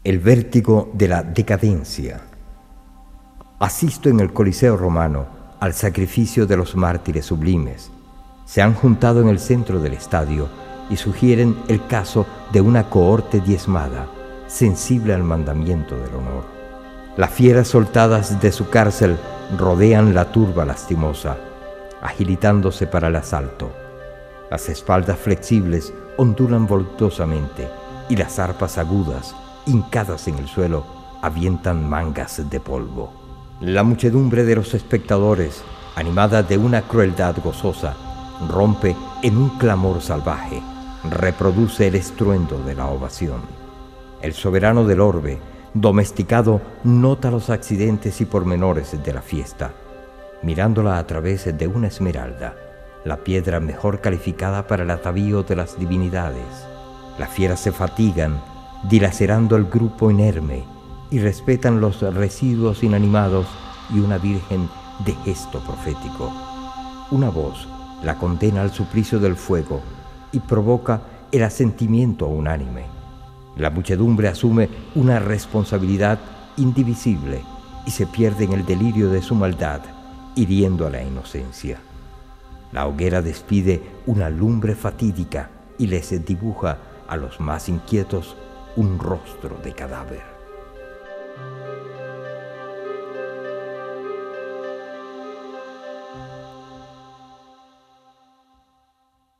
El vértigo de la decadencia. Asisto en el Coliseo romano al sacrificio de los mártires sublimes. Se han juntado en el centro del estadio y sugieren el caso de una cohorte diezmada, sensible al mandamiento del honor. Las fieras soltadas de su cárcel rodean la turba lastimosa, agilitándose para el asalto. Las espaldas flexibles ondulan voluptuosamente y las arpas agudas, hincadas en el suelo, avientan mangas de polvo. La muchedumbre de los espectadores, animada de una crueldad gozosa, rompe en un clamor salvaje, reproduce el estruendo de la ovación. El soberano del orbe, domesticado, nota los accidentes y pormenores de la fiesta, mirándola a través de una esmeralda, la piedra mejor calificada para el atavío de las divinidades. Las fieras se fatigan, dilacerando el grupo inerme, y respetan los residuos inanimados y una virgen de gesto profético. Una voz la condena al suplicio del fuego y provoca el asentimiento unánime. La muchedumbre asume una responsabilidad indivisible y se pierde en el delirio de su maldad, hiriendo a la inocencia. La hoguera despide una lumbre fatídica y les dibuja a los más inquietos un rostro de cadáver.